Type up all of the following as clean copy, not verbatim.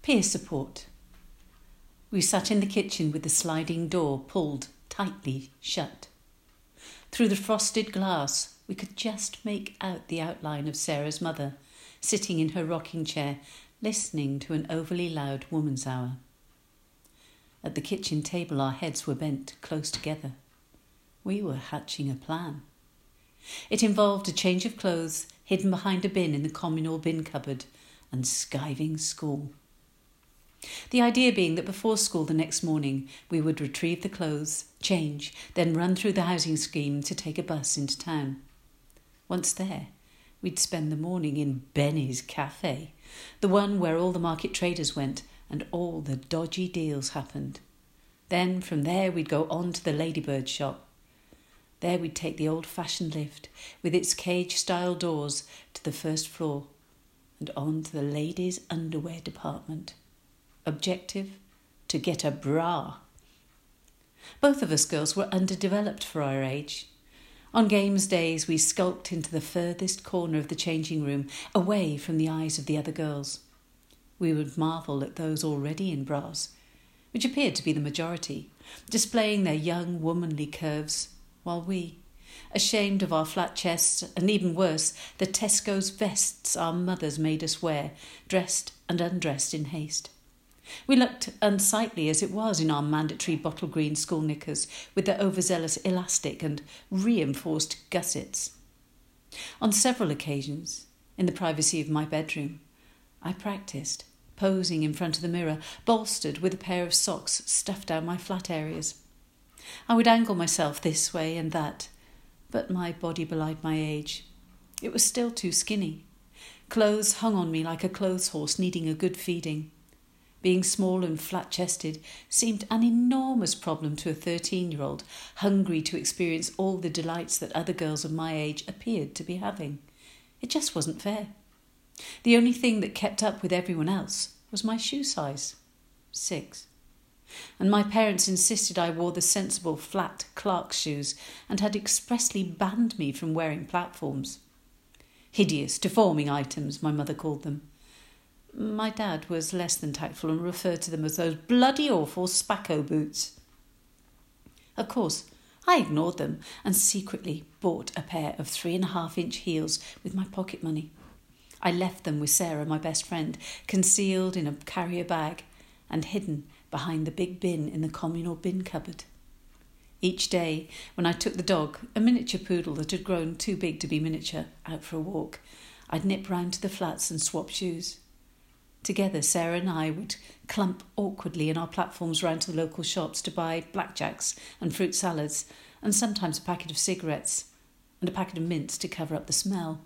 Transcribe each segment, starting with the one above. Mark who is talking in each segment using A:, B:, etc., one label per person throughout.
A: Peer support. We sat in the kitchen with the sliding door pulled tightly shut. Through the frosted glass, we could just make out the outline of Sarah's mother, sitting in her rocking chair, listening to an overly loud woman's hour. At the kitchen table, our heads were bent close together. We were hatching a plan. It involved a change of clothes hidden behind a bin in the communal bin cupboard and skiving school. The idea being that before school the next morning we would retrieve the clothes, change, then run through the housing scheme to take a bus into town. Once there, we'd spend the morning in Benny's Cafe, the one where all the market traders went and all the dodgy deals happened. Then from there we'd go on to the Ladybird shop. There we'd take the old-fashioned lift with its cage-style doors to the first floor and on to the ladies' underwear department. Objective: to get a bra. Both of us girls were underdeveloped for our age. On games days we skulked into the furthest corner of the changing room, away from the eyes of the other girls. We would marvel at those already in bras, which appeared to be the majority, displaying their young womanly curves, while we, ashamed of our flat chests and even worse, the Tesco's vests our mothers made us wear, dressed and undressed in haste. We looked unsightly as it was in our mandatory bottle green school knickers with their overzealous elastic and reinforced gussets. On several occasions, in the privacy of my bedroom, I practised, posing in front of the mirror, bolstered with a pair of socks stuffed down my flat areas. I would angle myself this way and that, but my body belied my age. It was still too skinny. Clothes hung on me like a clothes horse needing a good feeding. Being small and flat-chested seemed an enormous problem to a 13-year-old, hungry to experience all the delights that other girls of my age appeared to be having. It just wasn't fair. The only thing that kept up with everyone else was my shoe size, 6. And my parents insisted I wore the sensible flat Clark's shoes and had expressly banned me from wearing platforms. Hideous, deforming items, my mother called them. My dad was less than tactful and referred to them as those bloody awful Spacco boots. Of course, I ignored them and secretly bought a pair of 3.5-inch heels with my pocket money. I left them with Sarah, my best friend, concealed in a carrier bag and hidden behind the big bin in the communal bin cupboard. Each day, when I took the dog, a miniature poodle that had grown too big to be miniature, out for a walk, I'd nip round to the flats and swap shoes. Together, Sarah and I would clump awkwardly in our platforms round to the local shops to buy blackjacks and fruit salads, and sometimes a packet of cigarettes and a packet of mints to cover up the smell.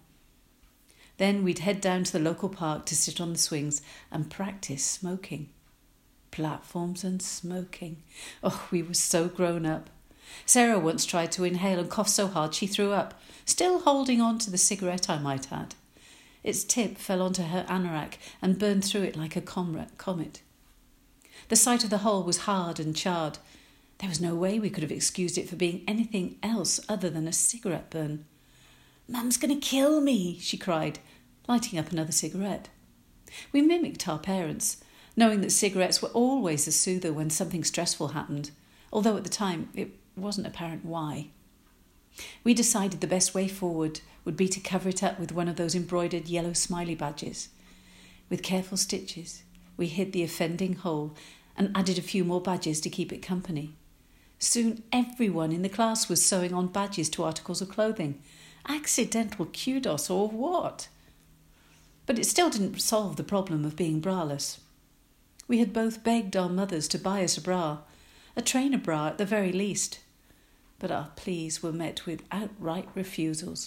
A: Then we'd head down to the local park to sit on the swings and practice smoking. Platforms and smoking. Oh, we were so grown up. Sarah once tried to inhale and coughed so hard she threw up, still holding on to the cigarette I might add. Its tip fell onto her anorak and burned through it like a comet. The sight of the hole was hard and charred. There was no way we could have excused it for being anything else other than a cigarette burn. "Mum's going to kill me," she cried, lighting up another cigarette. We mimicked our parents, knowing that cigarettes were always a soother when something stressful happened, although at the time it wasn't apparent why. We decided the best way forward would be to cover it up with one of those embroidered yellow smiley badges. With careful stitches, we hid the offending hole and added a few more badges to keep it company. Soon everyone in the class was sewing on badges to articles of clothing. Accidental kudos or what? But it still didn't solve the problem of being braless. We had both begged our mothers to buy us a bra, a trainer bra at the very least. But our pleas were met with outright refusals.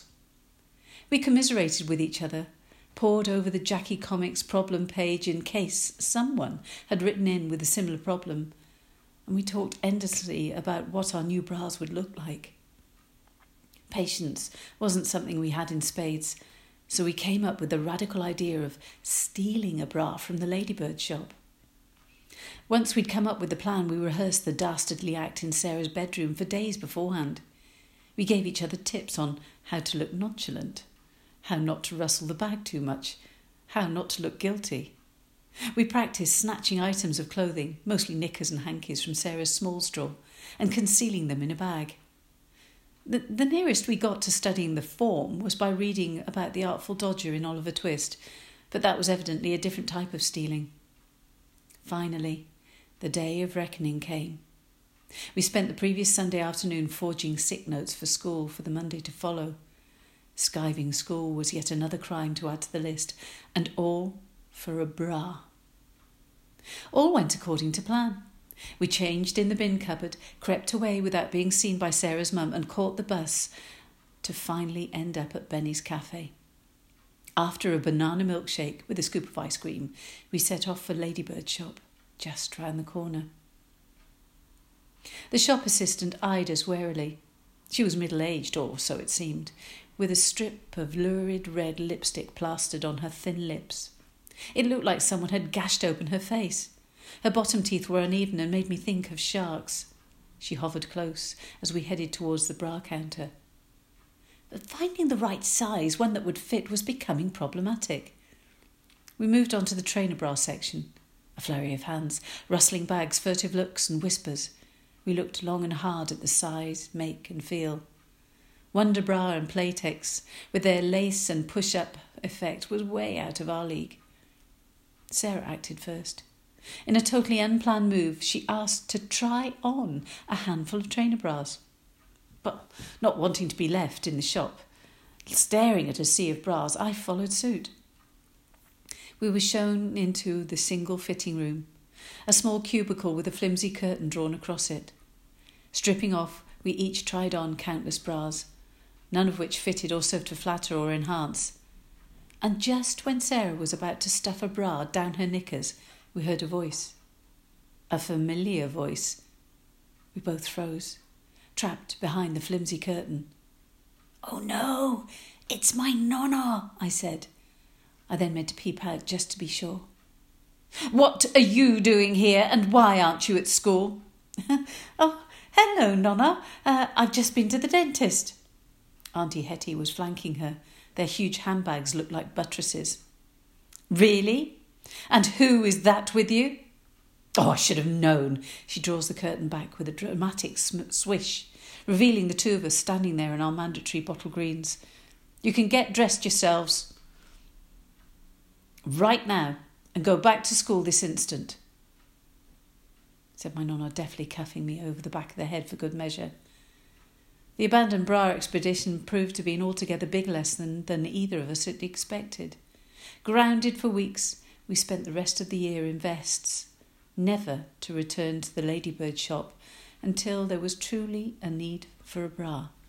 A: We commiserated with each other, pored over the Jackie Comics problem page in case someone had written in with a similar problem, and we talked endlessly about what our new bras would look like. Patience wasn't something we had in spades, so we came up with the radical idea of stealing a bra from the Ladybird shop. Once we'd come up with the plan, we rehearsed the dastardly act in Sarah's bedroom for days beforehand. We gave each other tips on how to look nonchalant, how not to rustle the bag too much, how not to look guilty. We practised snatching items of clothing, mostly knickers and hankies from Sarah's small straw, and concealing them in a bag. The nearest we got to studying the form was by reading about the Artful Dodger in Oliver Twist, but that was evidently a different type of stealing. Finally, the day of reckoning came. We spent the previous Sunday afternoon forging sick notes for school for the Monday to follow. Skiving school was yet another crime to add to the list, and all for a bra. All went according to plan. We changed in the bin cupboard, crept away without being seen by Sarah's mum, and caught the bus to finally end up at Benny's Cafe. After a banana milkshake with a scoop of ice cream, we set off for Ladybird's shop, just round the corner. The shop assistant eyed us warily. She was middle-aged, or so it seemed, with a strip of lurid red lipstick plastered on her thin lips. It looked like someone had gashed open her face. Her bottom teeth were uneven and made me think of sharks. She hovered close as we headed towards the bra counter. But finding the right size, one that would fit, was becoming problematic. We moved on to the trainer bra section. A flurry of hands, rustling bags, furtive looks and whispers. We looked long and hard at the size, make and feel. Wonder Bra and Playtex, with their lace and push-up effect, was way out of our league. Sarah acted first. In a totally unplanned move, she asked to try on a handful of trainer bras. But not wanting to be left in the shop, staring at a sea of bras, I followed suit. We were shown into the single fitting room, a small cubicle with a flimsy curtain drawn across it. Stripping off, we each tried on countless bras, none of which fitted or served to flatter or enhance. And just when Sarah was about to stuff a bra down her knickers, we heard a voice. A familiar voice. We both froze, trapped behind the flimsy curtain. "Oh no, it's my nonna," I said. I then meant to peep out just to be sure. "What are you doing here, and why aren't you at school?" "Oh, hello, Nonna. I've just been to the dentist." Auntie Hetty was flanking her. Their huge handbags looked like buttresses. "Really? And who is that with you?" "Oh, I should have known." She draws the curtain back with a dramatic swish, revealing the two of us standing there in our mandatory bottle greens. "You can get dressed yourselves right now and go back to school this instant," said my nonna, deftly cuffing me over the back of the head for good measure. The abandoned bra expedition proved to be an altogether bigger lesson than either of us had expected. Grounded for weeks, we spent the rest of the year in vests, never to return to the Ladybird shop until there was truly a need for a bra.